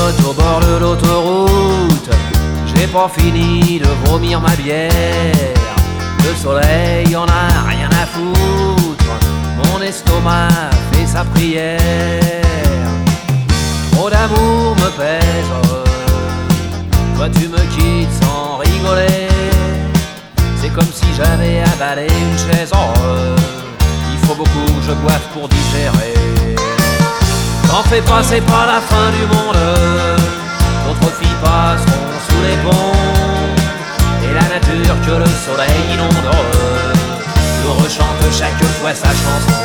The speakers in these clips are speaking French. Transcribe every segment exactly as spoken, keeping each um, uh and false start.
grignote au bord de l'autoroute. J'ai pas fini de vomir ma bière. Le soleil en a rien à foutre. Mon estomac fait sa prière. Trop d'amour me pèse. Toi tu me quittes sans rigoler. C'est comme si j'avais avalé une chaise. Oh, il faut beaucoup que je boive pour digérer. T'en fais pas, c'est pas la fin du monde. D'autres filles passeront sous les ponts. Et la nature que le soleil inonde nous rechante chaque fois sa chanson.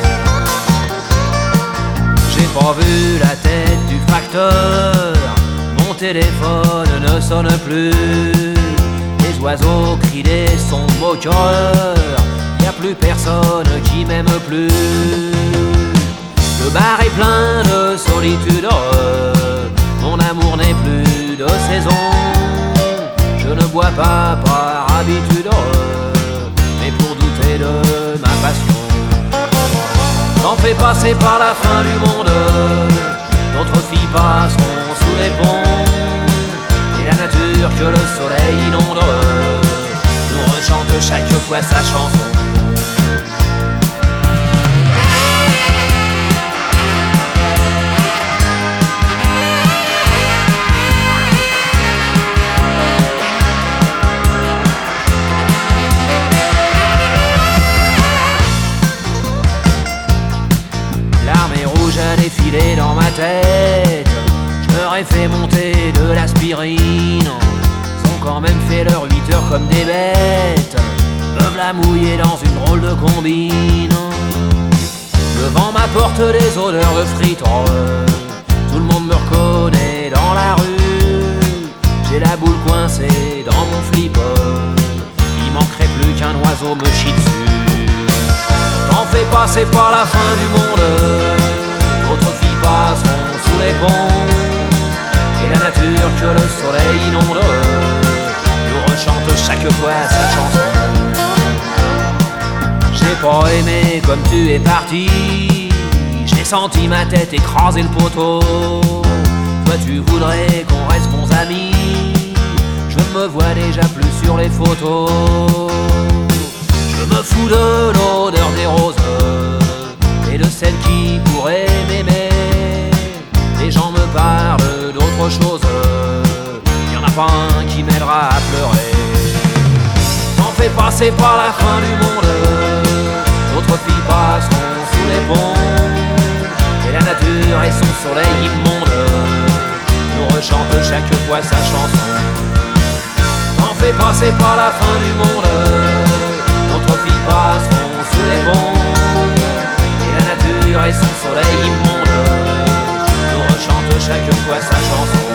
J'ai pas vu la tête du facteur. Mon téléphone ne sonne plus. Les oiseaux crient des sons moqueurs. Y a plus personne qui m'aime plus. Le bar est plein de solitude. Mon amour n'est plus de saison. Je ne bois pas par habitude, mais pour douter de ma passion. T'en fais pas, c'est pas la fin du monde. D'autres filles passeront sous les ponts. Et la nature que le soleil inonde nous rechante chaque fois sa chanson. L'armée rouge a défilé dans ma tête. Je leur ai fait monter de l'aspirine. Ils ont quand même fait leurs huit heures comme des bêtes. Me v'là mouillé dans une drôle de combine. Le vent m'apporte des odeurs de frites. Tout le monde me reconnaît dans la rue. J'ai la boule coincée dans mon flip. Il manquerait plus qu'un oiseau me chie dessus. T'en fais pas, c'est pas la fin du monde. D'autres filles passeront sous les ponts. Et la nature que le soleil inonde nous rechante chaque fois sa chanson. J'ai pas aimé comme tu es parti. J'ai senti ma tête écraser le poteau. Toi tu voudrais qu'on reste bons amis. Je me vois déjà plus sur les photos. Je me fous de l'odeur des roses et de celle qui pourrait m'aimer. Les gens me parlent d'autre chose. Y'en a pas un qui m'aidera à pleurer. T'en fais pas, c'est pas la fin du monde. D'autres filles passeront sous les ponts. Et la nature et son soleil immonde nous rechantent chaque fois sa chanson. T'en fais pas, c'est pas la fin du monde. D'autres filles passeront sous les ponts. Et la nature et son soleil immonde nous rechantent chaque fois sa chanson.